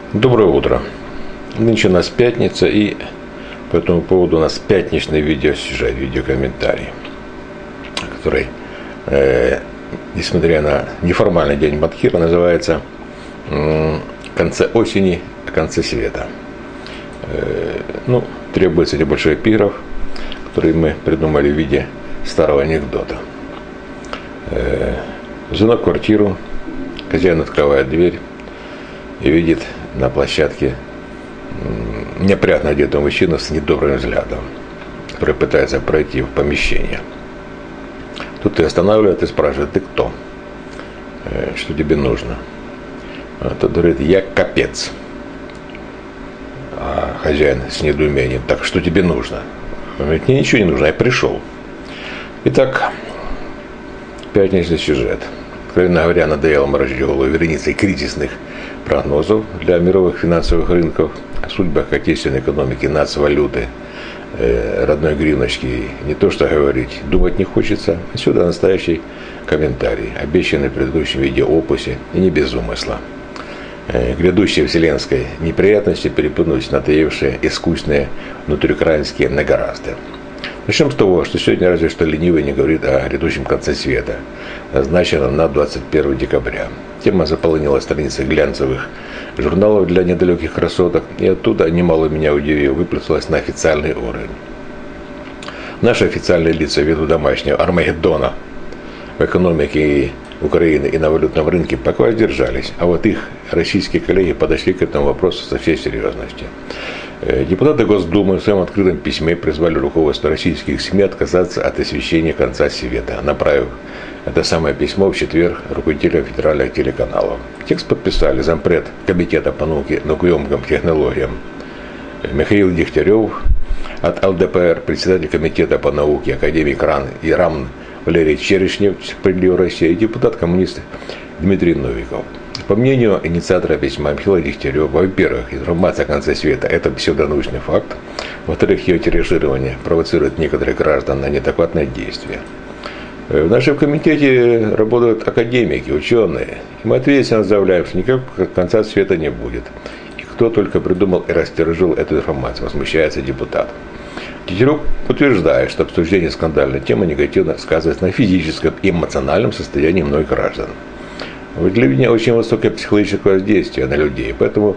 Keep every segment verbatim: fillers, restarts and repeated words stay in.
Доброе утро. Нынче у нас пятница, и по этому поводу у нас пятничный видеосюжет, видеокомментарий, который, э, несмотря на неформальный день Бадхира, называется э, «Конце осени, о конце света». Э, ну, требуется небольшой эпиграф, который мы придумали в виде старого анекдота. Э, звонок в квартиру, хозяин открывает дверь и видит на площадке неопрятно одетого мужчину с недобрым взглядом, который пытается пройти в помещение. Тут и останавливает и спрашивает: ты кто? Что тебе нужно? А тот говорит: я капец. А хозяин с недоумением: так что тебе нужно? Он говорит: мне ничего не нужно, я пришел. Итак, пятничный сюжет. Откровенно говоря, надоело морочить голову вереницей кризисных прогнозов для мировых финансовых рынков, о судьбах отечественной экономики, нацвалюты, э, родной гривночки. Не то что говорить, думать не хочется. Отсюда настоящий комментарий, обещанный в предыдущем видеоопусе, и не без умысла. Э, грядущие вселенской неприятности перепутались надоевшие и скучные внутриукраинские нагоразды. Начнем с того, что сегодня разве что ленивый не говорит о грядущем конце света, назначенном на двадцать первое декабря. Тема заполонила страницы глянцевых журналов для недалеких красоток, и оттуда, немало меня удивило, выплеснулась на официальный уровень. Наши официальные лица ввиду домашнего Армагеддона в экономике Украины и на валютном рынке пока воздержались, а вот их российские коллеги подошли к этому вопросу со всей серьезностью. Депутаты Госдумы в своем открытом письме призвали руководство российских СМИ отказаться от освещения конца света, направив это самое письмо в четверг руководителям федеральных телеканалов. Текст подписали зампред Комитета по науке, наукоемким технологиям Михаил Дегтярев от ЛДПР, председатель Комитета по науке, академик РАН и РАМН Валерий Черешнев, «Справедливая Россия», и депутат-коммунист Дмитрий Новиков. По мнению инициатора письма Михаила Дегтярева, во-первых, информация о конце света – это псевдонаучный факт. Во-вторых, ее тиражирование провоцирует некоторых граждан на неадекватные действия. В нашем комитете работают академики, ученые. И мы ответственно заявляем, что никакого конца света не будет. И кто только придумал и растиражил эту информацию, возмущается депутат. Дегтярев утверждает, что обсуждение скандальной темы негативно сказывается на физическом и эмоциональном состоянии многих граждан. В телевидении очень высокое психологическое воздействие на людей, поэтому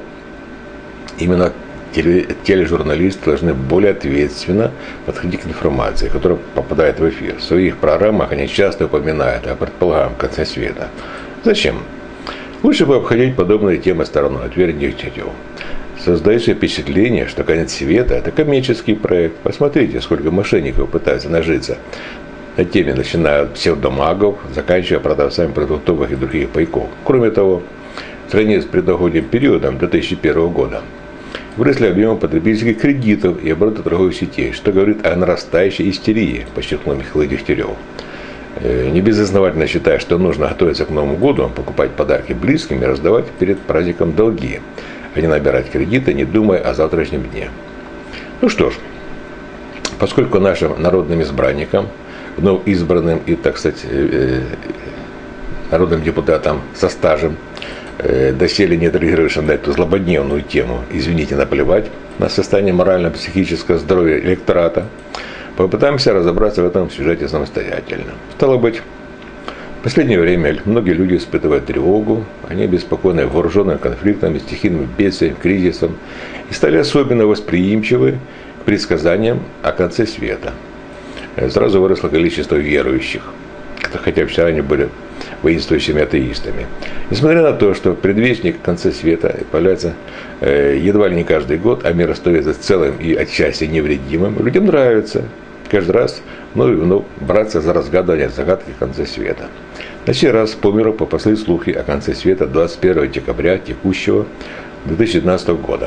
именно тележурналисты должны более ответственно подходить к информации, которая попадает в эфир. В своих программах они часто упоминают о предполагаемом конце света. Зачем? Лучше бы обходить подобные темы стороной, ответил Дегтярев. Создается впечатление, что конец света – это коммерческий проект. Посмотрите, сколько мошенников пытаются нажиться на теме, начиная от псевдомагов, заканчивая продавцами продуктовых и других пайков. Кроме того, в сравнении с предновогодним периодом две тысячи первого года выросли объемы потребительских кредитов и обороты торговых сетей, что говорит о нарастающей истерии, подчеркнул Михаил Дегтярев. Небезосновательно считая, что нужно готовиться к Новому году, покупать подарки близким и раздавать перед праздником долги, а не набирать кредиты, не думая о завтрашнем дне. Ну что ж, поскольку нашим народным избранникам, вновь избранным и, так сказать, народным депутатам со стажем, доселе не отреагировавшим на эту злободневную тему, извините, наплевать на состояние морально-психического здоровья электората, попытаемся разобраться в этом сюжете самостоятельно. Стало быть, в последнее время многие люди испытывают тревогу, они обеспокоены вооруженными конфликтами, стихийным бедствием, кризисом и стали особенно восприимчивы к предсказаниям о конце света. Сразу выросло количество верующих, хотя все они были воинствующими атеистами. Несмотря на то, что предвестник конца света появляется э, едва ли не каждый год, а мир остается целым и отчасти невредимым, людям нравится каждый раз вновь и вновь браться за разгадывание загадки конца света. На сей раз по миру поползли слухи о конце света двадцать первого декабря текущего две тысячи девятнадцатого года,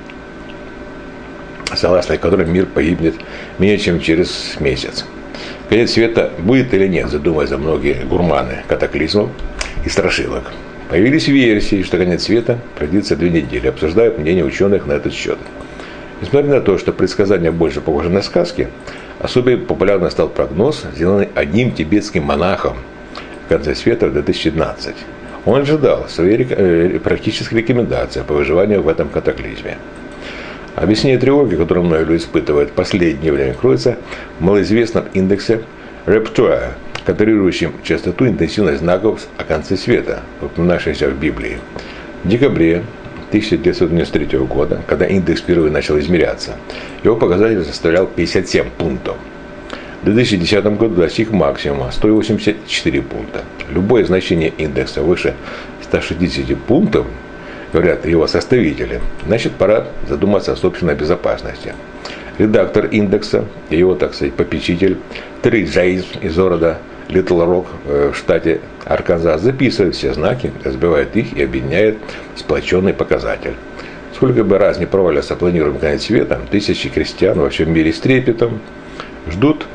согласно которым мир погибнет менее чем через месяц. Конец света будет или нет, задумываются многие гурманы катаклизмов и страшилок. Появились версии, что конец света продлится две недели, обсуждают мнение ученых на этот счет. Несмотря на то, что предсказания больше похожи на сказки, особенно популярным стал прогноз, сделанный одним тибетским монахом в конце света в две тысячи девятнадцатом. Он ожидал своей практической рекомендации по выживанию в этом катаклизме. Объяснение тревоги, которую многие люди испытывают в последнее время, кроется в малоизвестном индексе Repertoire, контролирующем частоту и интенсивность знаков о конце света, упоминавшихся в Библии. В декабре тысяча девятьсот девяносто третьего года, когда индекс впервые начал измеряться, его показатель составлял пятьдесят семь пунктов. В две тысячи десятом году достиг максимума сто восемьдесят четыре пункта. Любое значение индекса выше ста шестидесяти пунктов, говорят его составители, значит, пора задуматься о собственной безопасности. Редактор индекса и его, так сказать, попечитель Терри Джеймс из города Литл Рок в штате Арканзас записывает все знаки, разбивает их и объединяет в сплоченный показатель. Сколько бы раз не провалился планируемый конец света, тысячи крестьян во всем мире с трепетом ждут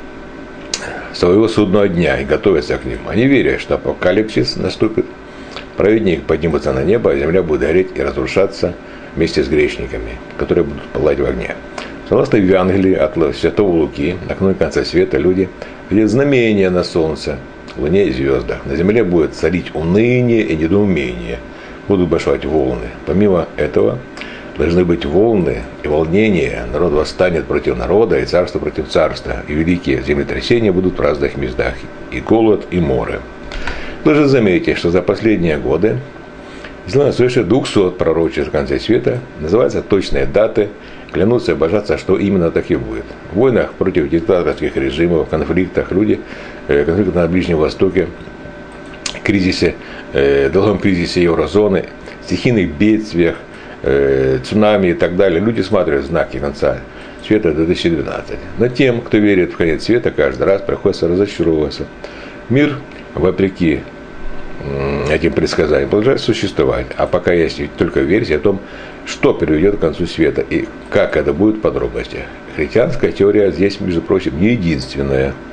своего судного дня и готовятся к нему. Они верят, что апокалипсис наступит, праведники поднимутся на небо, а земля будет гореть и разрушаться вместе с грешниками, которые будут пылать в огне. Согласно Евангелии от Святого Луки, накануне конца света люди видят знамения на солнце, луне и звездах. На земле будет царить уныние и недоумение. Будут бушевать волны. Помимо этого, должны быть волны и волнения. Народ восстанет против народа, и царство против царства. И великие землетрясения будут в разных местах. И голод, и море. Должен заметить, что за последние годы сделано свыше двухсот пророчеств о конце света. Называются точные даты. Клянутся и божатся, что именно так и будет. В войнах против диктаторских режимов, конфликтах люди, э, конфликтах на Ближнем Востоке, кризисе, э, долгом кризисе еврозоны, стихийных бедствиях, э, цунами и так далее. Люди смотрят знаки конца света две тысячи двенадцать. Но тем, кто верит в конец света, каждый раз приходится разочаровываться. Мир, вопреки этим предсказаниям, продолжает существовать. А пока есть только версия о том, что приведет к концу света и как это будет в подробностях. Христианская теория здесь, между прочим, не единственная.